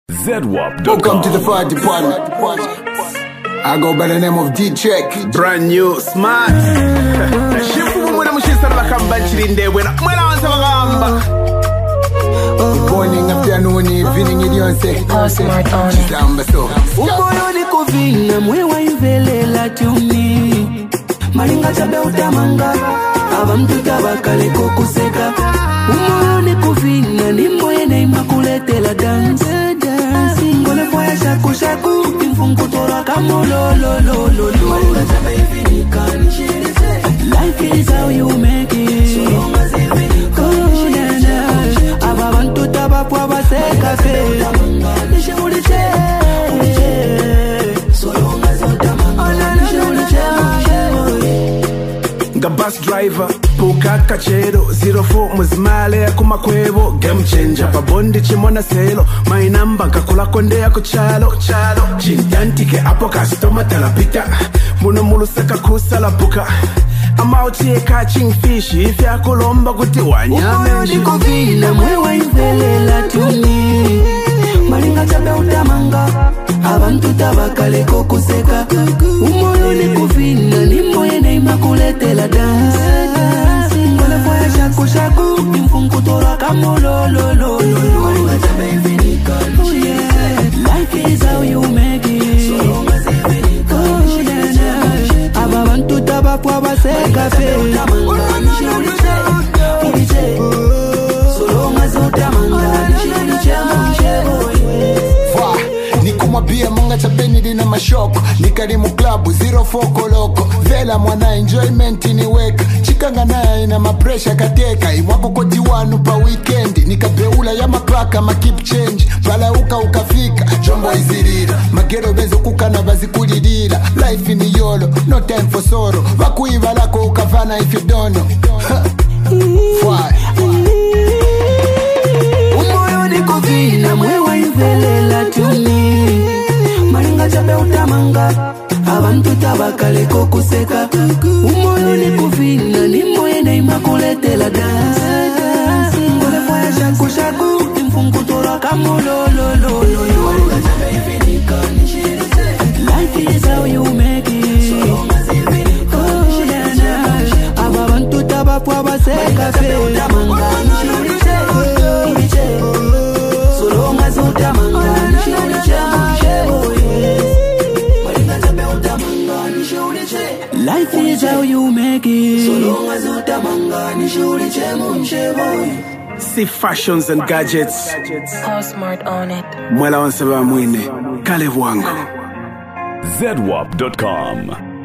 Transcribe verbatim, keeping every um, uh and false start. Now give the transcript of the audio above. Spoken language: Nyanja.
Z W A P dot com. Welcome to the fire department. I go by the name of D-Check. Brand new, smart. Shifu mwana mshisa la kamba chilinde wena mwana wansa wakamba. Good morning, afternoon, evening, idionse. Smart on it. Samba so. Umoyo ni kuvina mwewa ivelela tuni Maringa chabe utamanga Abantu tabakale kukuseka Umoyo ni kuvina ni moye na imakuletela dance Ngole foya shaku shaku Imfungu tora kamo lo lo lo lo lo Maringa chabe ivinika nishirise Life is how you make it So long as ivinika nishirise Aba bantu tabapwa baseka fe Nishirise Nga bus driver, puka kachero zero four muzimale kumakwebo game changer, babondi chimona selo my number kakula konde yako chalo chalo chintantike apo customer talapita muno mulusaka kusala puka I'm out here catching fish if ya kulomba kuti wanyame umoyo ni kuvina mwewa ivelela tuni Maringa chabe utamanga Abantu tabakale kukuseka Umoyo ni kuvina ni moye na imakuletela dance Ngole foya shaku shaku Imfungu tora kamo lo lo lo lo Maringa chabe ivinika oh yeah Life is how you make it So long as ivinika oh yeah Aba bantu tabapwa baseka fe Utamanga nishirise Irise So long as utamanga nishirise Nikumwambia manga chabeni dina mashoko Nikarimu klabu zero four koloko Vela mwana enjoyment niweka Chikanga nae ina mapresha kateka Iwako koti wanu pa weekend Nikabeula ya maklaka ma keep change Pala uka ukafika Jombo izirira Magero bezo kukana bazi kulirira Life ni yolo No time for sorrow Wakuiva lako ukavana if you don't know Fly Umoyo ni kuvina mwewa ivelela tuni Maringa chabe utamanga Abantu tabakale kukuseka Umoyo ni kuvina ni moye na imakuletela dance Ngole foya shaku shaku Imfungu tora kamo lo lo lo lo Maringa chabe ivinika nishirise Life is how you make it So long as ivinika nishirise Aba bantu tabapwa baseka fe Utamanga nishirise Irise So long as utamanga nishirise Life is how you make it So long as utamanga nishirise mumshe boy see fashions and gadgets All smart on it. mwela wansa wa mwine kale wangu Z W A P dot com.